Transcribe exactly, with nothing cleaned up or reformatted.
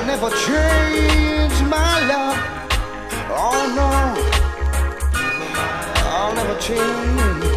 never change my love. Oh no, I'll never change.